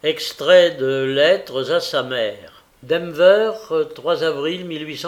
Extrait de Lettres à sa mère. Denver, 3 avril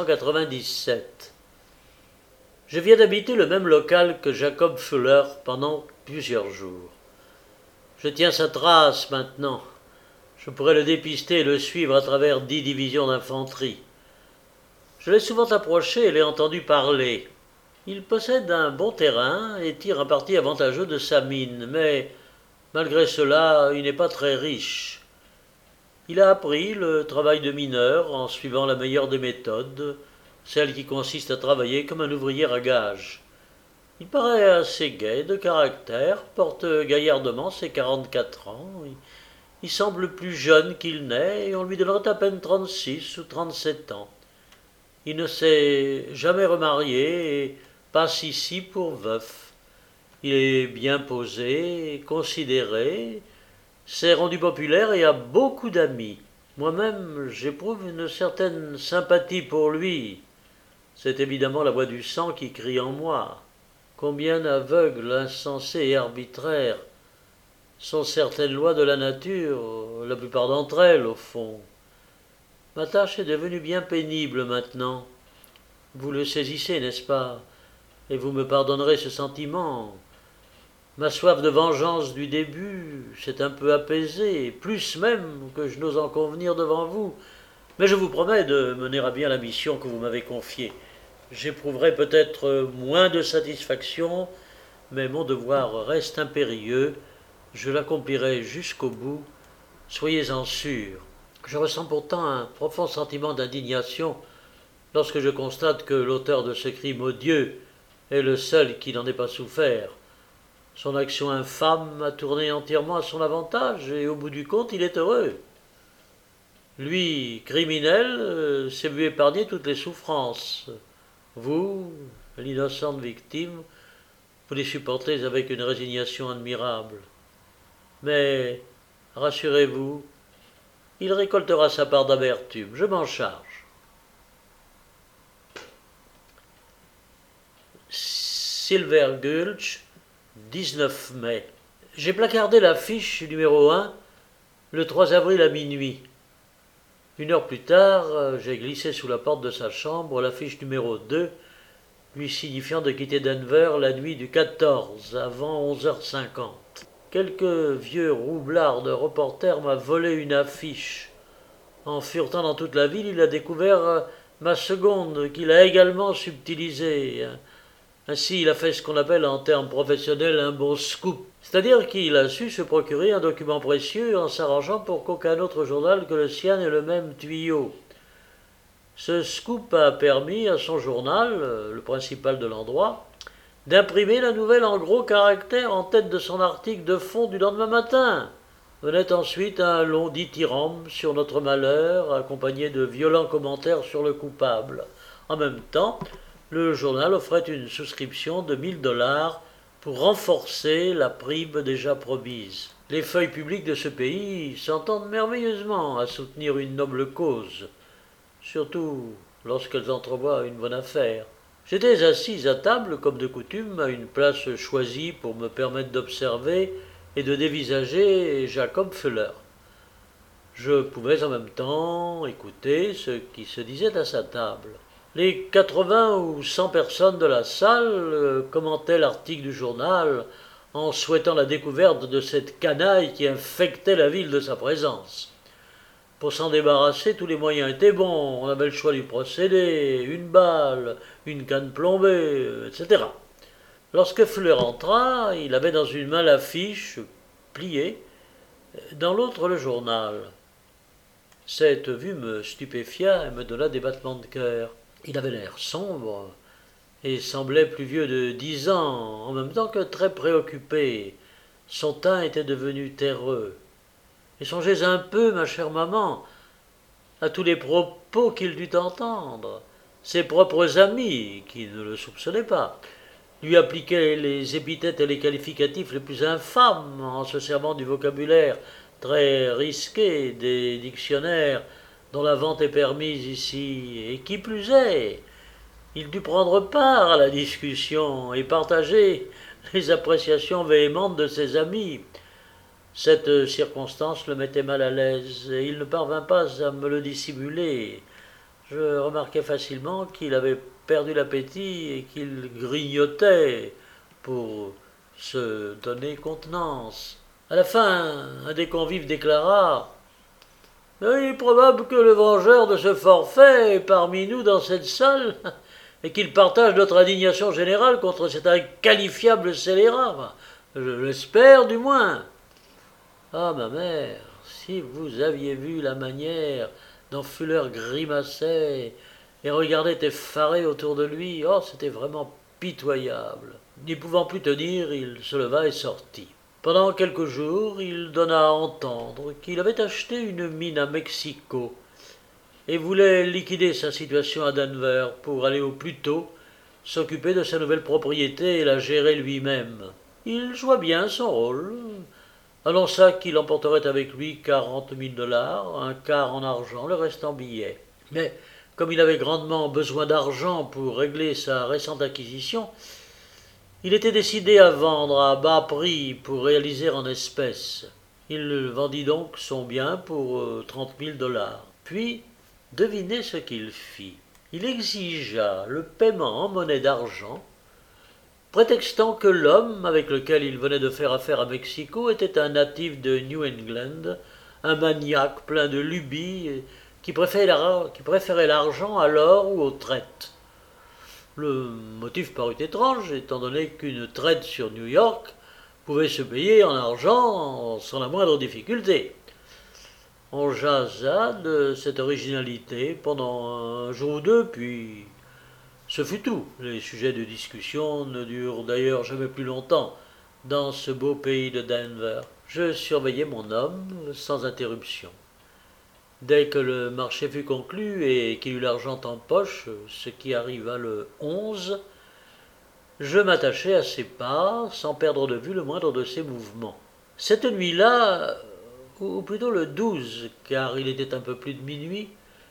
1897. Je viens d'habiter le même local que Jacob Fuller pendant plusieurs jours. Je tiens sa trace maintenant. Je pourrais le dépister et le suivre à travers 10 divisions d'infanterie. Je l'ai souvent approché et l'ai entendu parler. Il possède un bon terrain et tire un parti avantageux de sa mine, mais malgré cela, il n'est pas très riche. Il a appris le travail de mineur en suivant la meilleure des méthodes, celle qui consiste à travailler comme un ouvrier à gages. Il paraît assez gai de caractère, porte gaillardement ses 44 ans. Il semble plus jeune qu'il n'est et on lui donnerait à peine 36 ou 37 ans. Il ne s'est jamais remarié et passe ici pour veuf. Il est bien posé, considéré, s'est rendu populaire et a beaucoup d'amis. Moi-même, j'éprouve une certaine sympathie pour lui. C'est évidemment la voix du sang qui crie en moi. Combien aveugles, insensées et arbitraires sont certaines lois de la nature, la plupart d'entre elles, au fond. Ma tâche est devenue bien pénible maintenant. Vous le saisissez, n'est-ce pas? Et vous me pardonnerez ce sentiment. Ma soif de vengeance du début s'est un peu apaisée, plus même que je n'ose en convenir devant vous. Mais je vous promets de mener à bien la mission que vous m'avez confiée. J'éprouverai peut-être moins de satisfaction, mais mon devoir reste impérieux. Je l'accomplirai jusqu'au bout. Soyez-en sûrs. Je ressens pourtant un profond sentiment d'indignation lorsque je constate que l'auteur de ce crime odieux est le seul qui n'en ait pas souffert. Son action infâme a tourné entièrement à son avantage et au bout du compte, il est heureux. Lui, criminel, s'est vu épargner toutes les souffrances. Vous, l'innocente victime, vous les supportez avec une résignation admirable. Mais, rassurez-vous, il récoltera sa part d'amertume, je m'en charge. Silver Gulch, 19 mai. J'ai placardé l'affiche numéro 1 le 3 avril à minuit. Une heure plus tard, j'ai glissé sous la porte de sa chambre l'affiche numéro 2 lui signifiant de quitter Denver la nuit du 14 avant 11h50. Quelque vieux roublard de reporter m'a volé une affiche. En furetant dans toute la ville, il a découvert ma seconde qu'il a également subtilisée. Ainsi, il a fait ce qu'on appelle en termes professionnels un bon scoop. C'est-à-dire qu'il a su se procurer un document précieux en s'arrangeant pour qu'aucun autre journal que le sien ait le même tuyau. Ce scoop a permis à son journal, le principal de l'endroit, d'imprimer la nouvelle en gros caractères en tête de son article de fond du lendemain matin. Venait ensuite un long dithyrambe sur notre malheur, accompagné de violents commentaires sur le coupable. En même temps, le journal offrait une souscription de 1000 $ pour renforcer la prime déjà promise. Les feuilles publiques de ce pays s'entendent merveilleusement à soutenir une noble cause, surtout lorsqu'elles entrevoient une bonne affaire. J'étais assis à table, comme de coutume, à une place choisie pour me permettre d'observer et de dévisager Jacob Fuller. Je pouvais en même temps écouter ce qui se disait à sa table. Les 80 ou 100 personnes de la salle commentaient l'article du journal en souhaitant la découverte de cette canaille qui infectait la ville de sa présence. Pour s'en débarrasser, tous les moyens étaient bons. On avait le choix du procédé, une balle, une canne plombée, etc. Lorsque Fuller entra, il avait dans une main l'affiche, pliée, dans l'autre le journal. Cette vue me stupéfia et me donna des battements de cœur. Il avait l'air sombre et semblait plus vieux de 10 ans, en même temps que très préoccupé. Son teint était devenu terreux. Et songez un peu, ma chère maman, à tous les propos qu'il dut entendre. Ses propres amis, qui ne le soupçonnaient pas, lui appliquaient les épithètes et les qualificatifs les plus infâmes en se servant du vocabulaire très risqué des dictionnaires dont la vente est permise ici. Et qui plus est, il dut prendre part à la discussion et partager les appréciations véhémentes de ses amis. Cette circonstance le mettait mal à l'aise, et il ne parvint pas à me le dissimuler. Je remarquai facilement qu'il avait perdu l'appétit et qu'il grignotait pour se donner contenance. À la fin, un des convives déclara: il est probable que le vengeur de ce forfait est parmi nous dans cette salle et qu'il partage notre indignation générale contre cet inqualifiable scélérat. Je l'espère du moins. Ah, ma mère, si vous aviez vu la manière dont Fuller grimaçait et regardait effaré autour de lui, oh, c'était vraiment pitoyable. N'y pouvant plus tenir, il se leva et sortit. Pendant quelques jours, il donna à entendre qu'il avait acheté une mine à Mexico et voulait liquider sa situation à Denver pour aller au plus tôt s'occuper de sa nouvelle propriété et la gérer lui-même. Il joua bien son rôle, annonça qu'il emporterait avec lui 40 000 $, un quart en argent, le reste en billets. Mais comme il avait grandement besoin d'argent pour régler sa récente acquisition, il était décidé à vendre à bas prix pour réaliser en espèces. Il vendit donc son bien pour 30 000 $. Puis, devinez ce qu'il fit. Il exigea le paiement en monnaie d'argent, prétextant que l'homme avec lequel il venait de faire affaire à Mexico était un natif de New England, un maniaque plein de lubies qui préférait l'argent à l'or ou aux traites. Le motif parut étrange, étant donné qu'une traite sur New York pouvait se payer en argent sans la moindre difficulté. On jasa de cette originalité pendant un jour ou deux, puis ce fut tout. Les sujets de discussion ne durent d'ailleurs jamais plus longtemps dans ce beau pays de Denver. Je surveillais mon homme sans interruption. Dès que le marché fut conclu et qu'il eut l'argent en poche, ce qui arriva le 11, je m'attachai à ses pas sans perdre de vue le moindre de ses mouvements. Cette nuit-là, ou plutôt le 12, car il était un peu plus de minuit,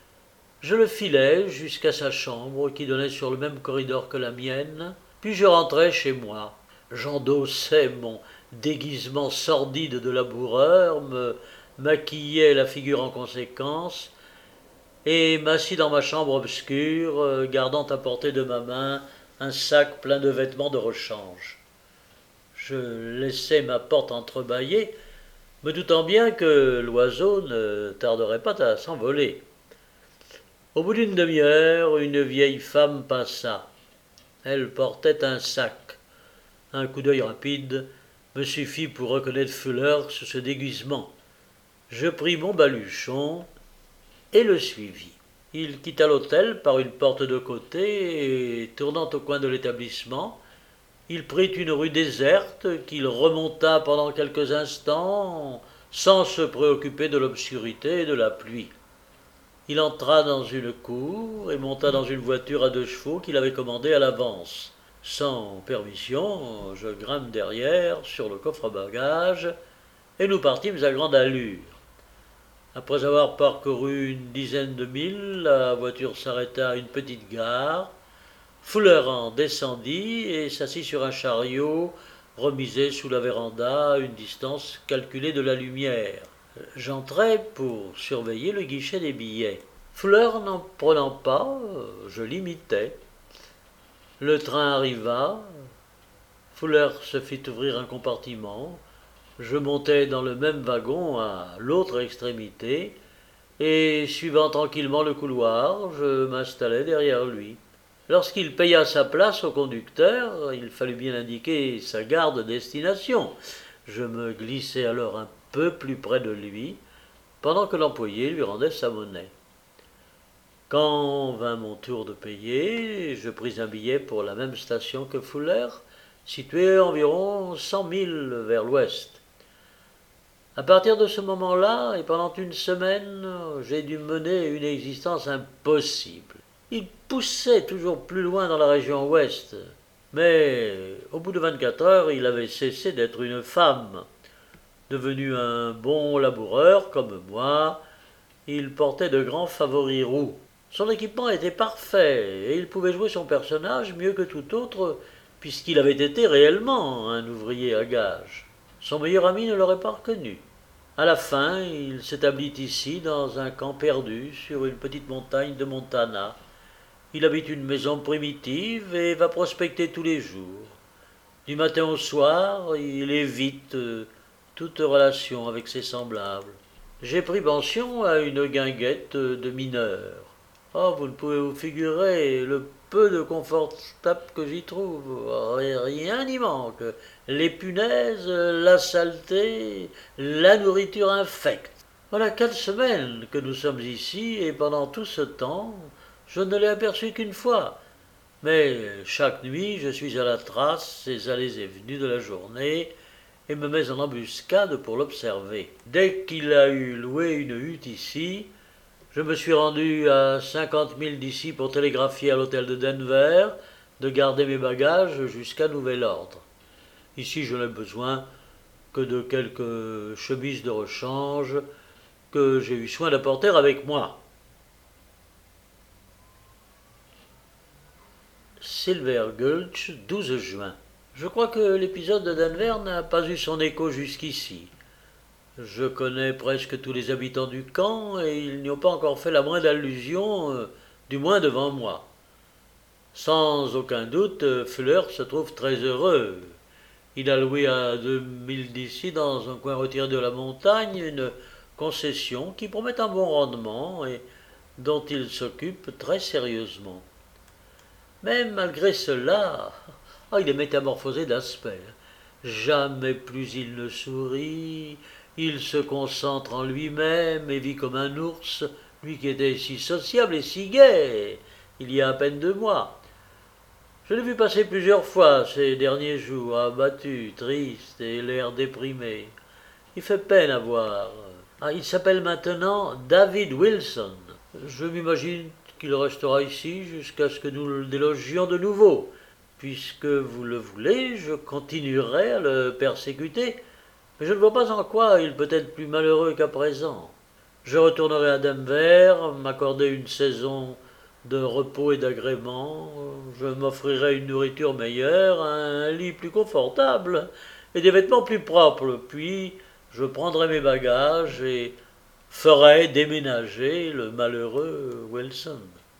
je le filai jusqu'à sa chambre qui donnait sur le même corridor que la mienne, puis je rentrai chez moi. J'endossai mon déguisement sordide de laboureur, me maquillai la figure en conséquence, et m'assis dans ma chambre obscure, gardant à portée de ma main un sac plein de vêtements de rechange. Je laissai ma porte entrebâillée, me doutant bien que l'oiseau ne tarderait pas à s'envoler. Au bout d'une demi-heure, une vieille femme passa. Elle portait un sac. Un coup d'œil rapide me suffit pour reconnaître Fuller sous ce déguisement. Je pris mon baluchon et le suivis. Il quitta l'hôtel par une porte de côté et, tournant au coin de l'établissement, il prit une rue déserte qu'il remonta pendant quelques instants sans se préoccuper de l'obscurité et de la pluie. Il entra dans une cour et monta dans une voiture à 2 chevaux qu'il avait commandée à l'avance. Sans permission, je grimpe derrière, sur le coffre à bagages, et nous partîmes à grande allure. Après avoir parcouru une dizaine de milles, la voiture s'arrêta à une petite gare. Fuller en descendit et s'assit sur un chariot remisé sous la véranda à une distance calculée de la lumière. J'entrai pour surveiller le guichet des billets. Fuller n'en prenant pas, je l'imitais. Le train arriva. Fuller se fit ouvrir un compartiment. Je montai dans le même wagon à l'autre extrémité et, suivant tranquillement le couloir, je m'installai derrière lui. Lorsqu'il paya sa place au conducteur, il fallut bien indiquer sa gare de destination. Je me glissai alors un peu plus près de lui, pendant que l'employé lui rendait sa monnaie. Quand vint mon tour de payer, je pris un billet pour la même station que Fuller, située à environ 100 milles vers l'ouest. À partir de ce moment-là, et pendant une semaine, j'ai dû mener une existence impossible. Il poussait toujours plus loin dans la région ouest, mais au bout de 24 heures, il avait cessé d'être une femme. Devenu un bon laboureur comme moi, il portait de grands favoris roux. Son équipement était parfait, et il pouvait jouer son personnage mieux que tout autre, puisqu'il avait été réellement un ouvrier à gages. Son meilleur ami ne l'aurait pas reconnu. À la fin, il s'établit ici dans un camp perdu sur une petite montagne de Montana. Il habite une maison primitive et va prospecter tous les jours. Du matin au soir, il évite toute relation avec ses semblables. J'ai pris pension à une guinguette de mineurs. Oh, vous ne pouvez vous figurer le peu de confortable que j'y trouve. Rien n'y manque. Les punaises, la saleté, la nourriture infecte. Voilà 4 semaines que nous sommes ici et pendant tout ce temps, je ne l'ai aperçu qu'une fois. Mais chaque nuit, je suis à la trace ses allées et venues de la journée et me mets en embuscade pour l'observer. Dès qu'il a eu loué une hutte ici, je me suis rendu à 50 milles d'ici pour télégraphier à l'hôtel de Denver de garder mes bagages jusqu'à nouvel ordre. Ici, je n'ai besoin que de quelques chemises de rechange que j'ai eu soin d'apporter avec moi. Silver Gulch, 12 juin. Je crois que l'épisode de Denver n'a pas eu son écho jusqu'ici. Je connais presque tous les habitants du camp et ils n'y ont pas encore fait la moindre allusion, du moins devant moi. Sans aucun doute, Fuller se trouve très heureux. Il a loué à 2000 d'ici, dans un coin retiré de la montagne, une concession qui promet un bon rendement et dont il s'occupe très sérieusement. Mais malgré cela, il est métamorphosé d'aspect. Jamais plus il ne sourit, il se concentre en lui-même et vit comme un ours, lui qui était si sociable et si gai il y a à peine 2 mois. Je l'ai vu passer plusieurs fois ces derniers jours, abattu, triste et l'air déprimé. Il fait peine à voir. Il s'appelle maintenant David Wilson. Je m'imagine qu'il restera ici jusqu'à ce que nous le délogions de nouveau. Puisque vous le voulez, je continuerai à le persécuter, mais je ne vois pas en quoi il peut être plus malheureux qu'à présent. Je retournerai à Denver, m'accorder une saison de repos et d'agrément, je m'offrirai une nourriture meilleure, un lit plus confortable et des vêtements plus propres, puis je prendrai mes bagages et ferai déménager le malheureux Wilson.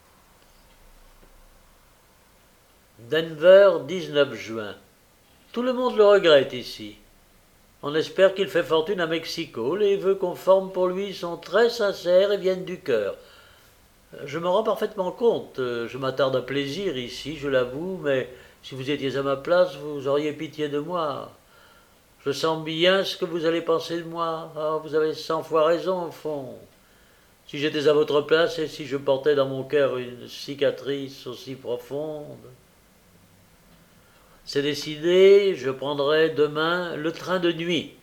Denver, 19 juin. Tout le monde le regrette ici. On espère qu'il fait fortune à Mexico. Les vœux qu'on forme pour lui sont très sincères et viennent du cœur. Je me rends parfaitement compte. Je m'attarde à plaisir ici, je l'avoue, mais si vous étiez à ma place, vous auriez pitié de moi. Je sens bien ce que vous allez penser de moi. Vous avez 100 fois raison, au fond. Si j'étais à votre place et si je portais dans mon cœur une cicatrice aussi profonde. C'est décidé, je prendrai demain le train de nuit.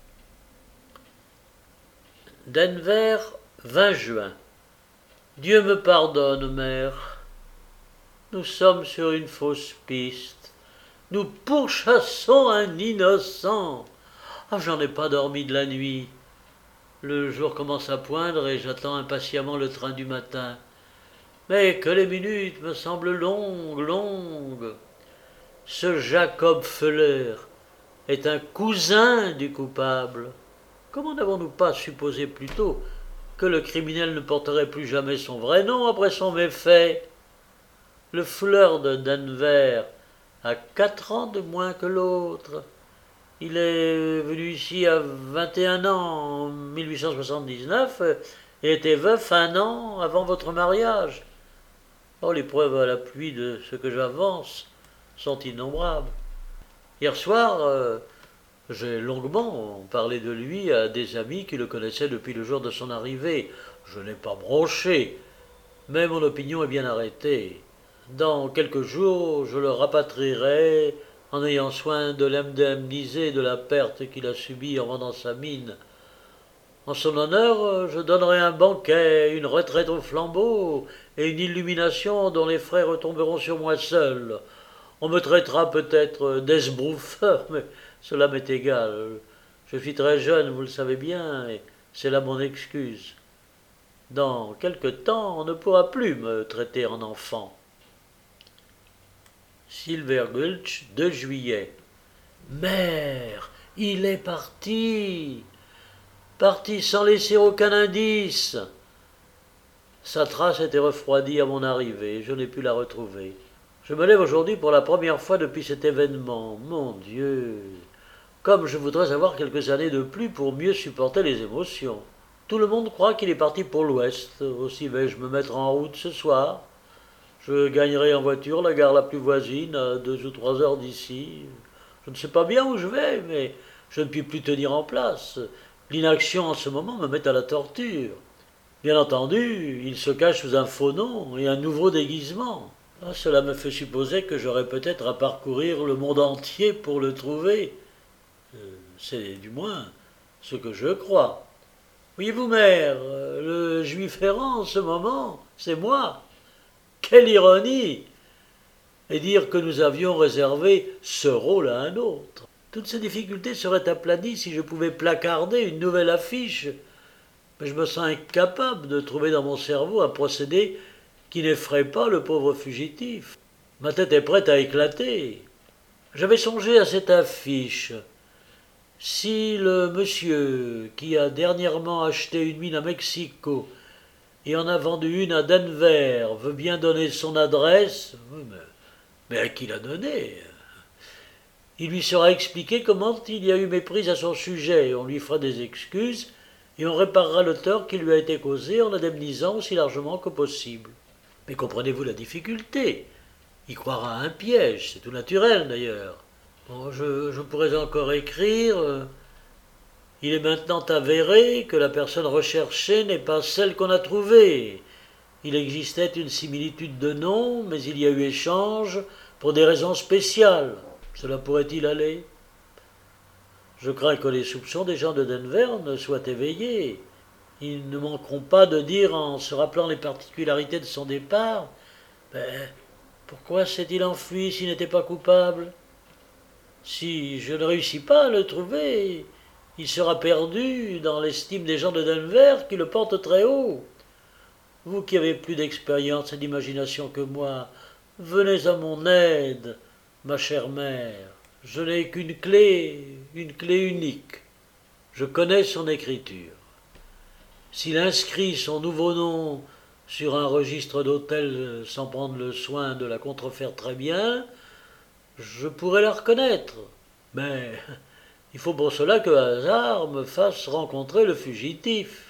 Denver, 20 juin. Dieu me pardonne, mère. Nous sommes sur une fausse piste. Nous pourchassons un innocent. J'en ai pas dormi de la nuit. Le jour commence à poindre et j'attends impatiemment le train du matin. Mais que les minutes me semblent longues. Ce Jacob Fuller est un cousin du coupable. Comment n'avons-nous pas supposé plus tôt que le criminel ne porterait plus jamais son vrai nom après son méfait? Le Fuller de Denver a 4 ans de moins que l'autre. Il est venu ici à 21 ans en 1879 et était veuf 1 an avant votre mariage. Les preuves à l'appui de ce que j'avance sont innombrables. Hier soir, j'ai longuement parlé de lui à des amis qui le connaissaient depuis le jour de son arrivée. Je n'ai pas bronché, mais mon opinion est bien arrêtée. Dans quelques jours, je le rapatrierai en ayant soin de l'indemniser de la perte qu'il a subie en vendant sa mine. En son honneur, je donnerai un banquet, une retraite au flambeau et une illumination dont les frais retomberont sur moi seul. On me traitera peut-être d'esbrouffeur, mais cela m'est égal. Je suis très jeune, vous le savez bien, et c'est là mon excuse. Dans quelque temps, on ne pourra plus me traiter en enfant. Silver Gulch, 2 juillet. Mère, Il est parti, parti sans laisser aucun indice. Sa trace était refroidie à mon arrivée, je n'ai pu la retrouver. Je me lève aujourd'hui pour la première fois depuis cet événement. Mon Dieu, comme je voudrais avoir quelques années de plus pour mieux supporter les émotions. Tout le monde croit qu'il est parti pour l'ouest, aussi vais-je me mettre en route ce soir. Je gagnerai en voiture la gare la plus voisine, à 2 ou 3 heures d'ici. Je ne sais pas bien où je vais, mais je ne puis plus tenir en place. L'inaction en ce moment me met à la torture. Bien entendu, il se cache sous un faux nom et un nouveau déguisement. Ah, cela me fait supposer que j'aurai peut-être à parcourir le monde entier pour le trouver. C'est du moins ce que je crois. Voyez-vous, mère, le juif errant en ce moment, c'est moi. Quelle ironie! Et dire que nous avions réservé ce rôle à un autre. Toutes ces difficultés seraient aplanies si je pouvais placarder une nouvelle affiche. Mais je me sens incapable de trouver dans mon cerveau un procédé qui n'effraie pas le pauvre fugitif. Ma tête est prête à éclater. J'avais songé à cette affiche. Si le monsieur qui a dernièrement acheté une mine à Mexico et en a vendu une à Denver veut bien donner son adresse, mais à qui l'a donnée? Il lui sera expliqué comment il y a eu méprise à son sujet, on lui fera des excuses et on réparera le tort qui lui a été causé en l'indemnisant aussi largement que possible. Mais comprenez-vous la difficulté? Il croira à un piège, c'est tout naturel d'ailleurs. Bon, je pourrais encore écrire. Il est maintenant avéré que la personne recherchée n'est pas celle qu'on a trouvée. Il existait une similitude de nom, mais il y a eu échange pour des raisons spéciales. Cela pourrait-il aller? Je crains que les soupçons des gens de Denver ne soient éveillés. Ils ne manqueront pas de dire, en se rappelant les particularités de son départ, pourquoi s'est-il enfui s'il n'était pas coupable? Si je ne réussis pas à le trouver, il sera perdu dans l'estime des gens de Denver qui le portent très haut. Vous qui avez plus d'expérience et d'imagination que moi, venez à mon aide, ma chère mère. Je n'ai qu'une clé unique. Je connais son écriture. S'il inscrit son nouveau nom sur un registre d'hôtel sans prendre le soin de la contrefaire très bien, je pourrais la reconnaître. Mais il faut pour cela que hasard me fasse rencontrer le fugitif.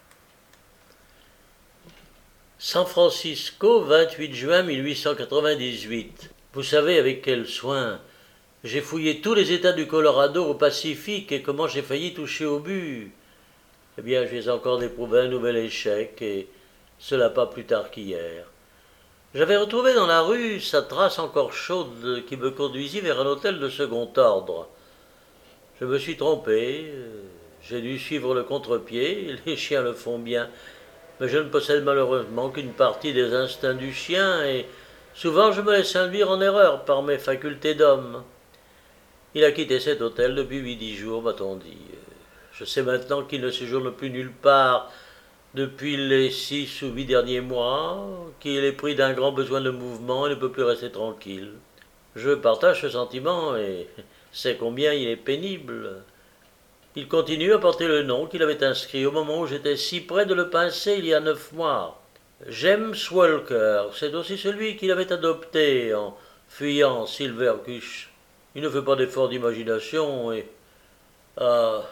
San Francisco, 28 juin 1898. Vous savez avec quel soin j'ai fouillé tous les États du Colorado au Pacifique et comment j'ai failli toucher au but. Eh bien, j'ai encore éprouvé un nouvel échec, et cela pas plus tard qu'hier. J'avais retrouvé dans la rue sa trace encore chaude qui me conduisit vers un hôtel de second ordre. Je me suis trompé, j'ai dû suivre le contre-pied, les chiens le font bien, mais je ne possède malheureusement qu'une partie des instincts du chien, et souvent je me laisse induire en erreur par mes facultés d'homme. Il a quitté cet hôtel depuis 8 ou 10 jours, m'a-t-on dit. Je sais maintenant qu'il ne séjourne plus nulle part depuis les 6 ou 8 derniers mois, qu'il est pris d'un grand besoin de mouvement et ne peut plus rester tranquille. Je partage ce sentiment et sais combien il est pénible. Il continue à porter le nom qu'il avait inscrit au moment où j'étais si près de le pincer il y a 9 mois. James Walker, c'est aussi celui qu'il avait adopté en fuyant Silvercush. Il ne fait pas d'effort d'imagination et a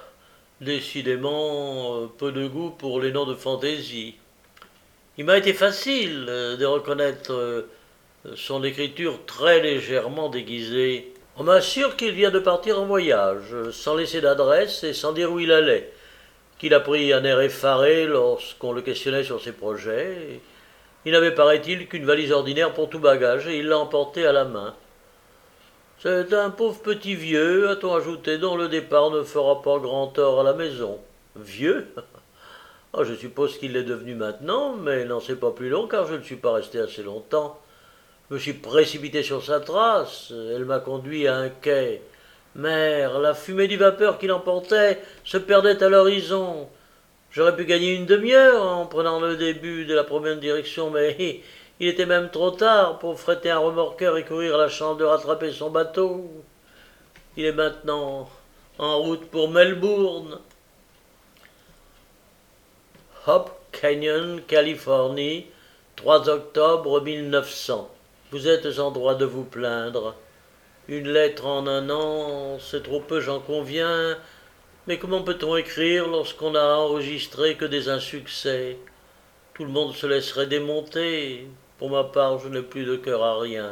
décidément peu de goût pour les noms de fantaisie. Il m'a été facile de reconnaître son écriture très légèrement déguisée. On m'assure qu'il vient de partir en voyage, sans laisser d'adresse et sans dire où il allait, qu'il a pris un air effaré lorsqu'on le questionnait sur ses projets. Il n'avait, paraît-il, qu'une valise ordinaire pour tout bagage et il l'a emportée à la main. C'est un pauvre petit vieux, a-t-on ajouté, dont le départ ne fera pas grand tort à la maison. Vieux? Oh, je suppose qu'il l'est devenu maintenant, mais n'en sait pas plus long car je ne suis pas resté assez longtemps. Je me suis précipité sur sa trace, elle m'a conduit à un quai. Mère, la fumée du vapeur qui l'emportait se perdait à l'horizon. J'aurais pu gagner une demi-heure en prenant le début de la première direction, mais il était même trop tard pour fretter un remorqueur et courir à la chance de rattraper son bateau. Il est maintenant en route pour Melbourne. Hope Canyon, Californie, 3 octobre 1900. Vous êtes en droit de vous plaindre. Une lettre en un an, c'est trop peu, j'en conviens, mais comment peut-on écrire lorsqu'on n'a enregistré que des insuccès? Tout le monde se laisserait démonter. Pour ma part, je n'ai plus de cœur à rien.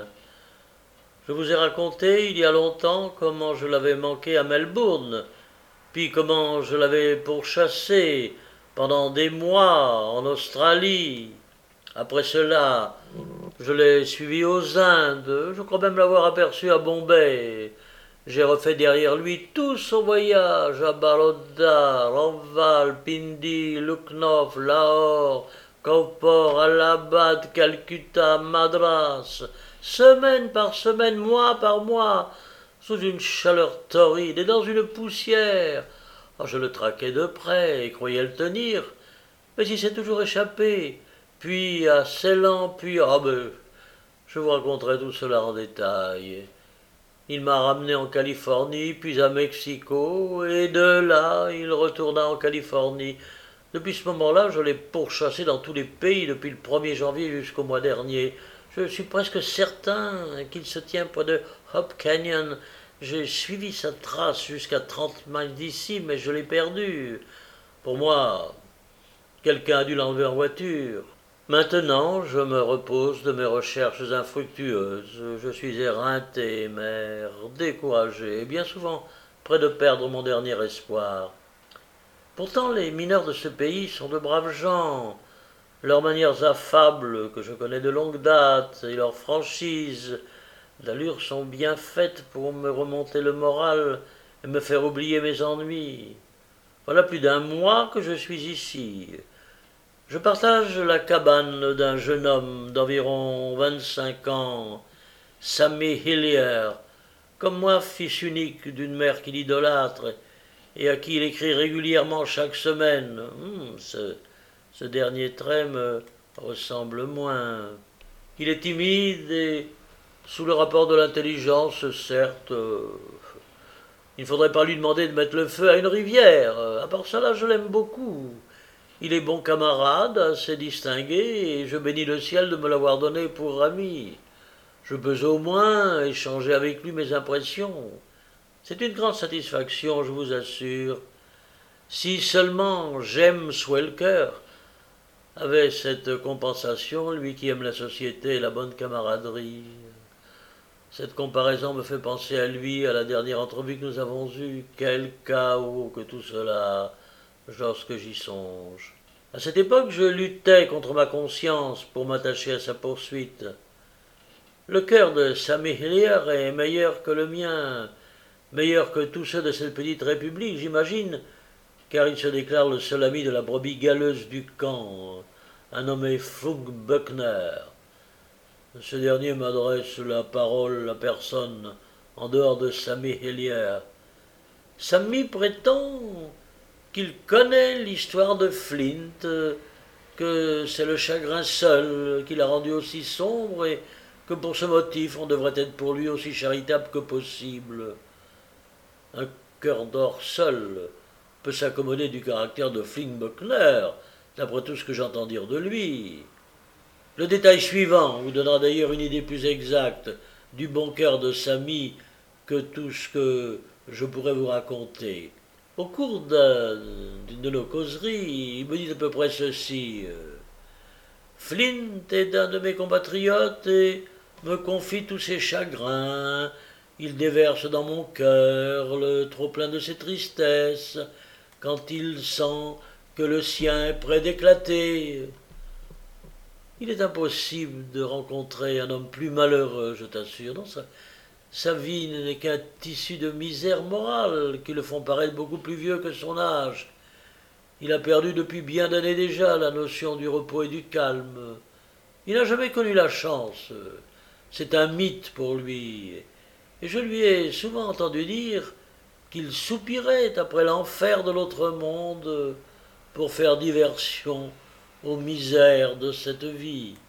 Je vous ai raconté il y a longtemps comment je l'avais manqué à Melbourne, puis comment je l'avais pourchassé pendant des mois en Australie. Après cela, je l'ai suivi aux Indes, je crois même l'avoir aperçu à Bombay. J'ai refait derrière lui tout son voyage à Baroda, Ramphal, Pindi, Lucknow, Lahore, Cawnpore, Allahabad, Calcutta, Madras, semaine par semaine, mois par mois, sous une chaleur torride et dans une poussière. Oh, je le traquais de près et croyais le tenir, mais il s'est toujours échappé. Puis à Ceylan, puis... Ah ben, je vous raconterai tout cela en détail. Il m'a ramené en Californie, puis à Mexico, et de là, il retourna en Californie. Depuis ce moment-là, je l'ai pourchassé dans tous les pays depuis le 1er janvier jusqu'au mois dernier. Je suis presque certain qu'il se tient près de Hope Canyon. J'ai suivi sa trace jusqu'à 30 miles d'ici, mais je l'ai perdu. Pour moi, quelqu'un a dû l'enlever en voiture. Maintenant, je me repose de mes recherches infructueuses. Je suis éreinté, mère, découragé, et bien souvent près de perdre mon dernier espoir. Pourtant, les mineurs de ce pays sont de braves gens. Leurs manières affables, que je connais de longue date, et leurs franchises d'allure sont bien faites pour me remonter le moral et me faire oublier mes ennuis. Voilà plus d'un mois que je suis ici. Je partage la cabane d'un jeune homme d'environ 25 ans, Sammy Hillier, comme moi fils unique d'une mère qu'il idolâtre et à qui il écrit régulièrement chaque semaine. Ce dernier trait me ressemble moins. Il est timide et sous le rapport de l'intelligence, certes. Il ne faudrait pas lui demander de mettre le feu à une rivière. À part cela, je l'aime beaucoup. Il est bon camarade, assez distingué, et je bénis le ciel de me l'avoir donné pour ami. Je peux au moins échanger avec lui mes impressions. C'est une grande satisfaction, je vous assure. Si seulement j'aime Swelker, avait cette compensation, lui qui aime la société et la bonne camaraderie. Cette comparaison me fait penser à lui, à la dernière entrevue que nous avons eue. Quel chaos que tout cela, lorsque j'y songe. À cette époque, je luttais contre ma conscience pour m'attacher à sa poursuite. Le cœur de Sammy Hillier est meilleur que le mien, meilleur que tous ceux de cette petite république, j'imagine, car il se déclare le seul ami de la brebis galeuse du camp, un nommé Funk Buckner. Ce dernier m'adresse la parole à personne en dehors de Sammy Hillier. Sammy prétend qu'il connaît l'histoire de Flint, que c'est le chagrin seul qui l'a rendu aussi sombre et que pour ce motif on devrait être pour lui aussi charitable que possible. Un cœur d'or seul peut s'accommoder du caractère de Flint Buckner, d'après tout ce que j'entends dire de lui. Le détail suivant vous donnera d'ailleurs une idée plus exacte du bon cœur de Sammy que tout ce que je pourrais vous raconter. Au cours d'une de nos causeries, il me dit à peu près ceci. Flint est un de mes compatriotes et me confie tous ses chagrins. Il déverse dans mon cœur le trop-plein de ses tristesses quand il sent que le sien est près d'éclater. Il est impossible de rencontrer un homme plus malheureux, je t'assure. Non, sa vie n'est qu'un tissu de misère morale qui le font paraître beaucoup plus vieux que son âge. Il a perdu depuis bien d'années déjà la notion du repos et du calme. Il n'a jamais connu la chance. C'est un mythe pour lui. Et je lui ai souvent entendu dire qu'il soupirait après l'enfer de l'autre monde pour faire diversion aux misères de cette vie.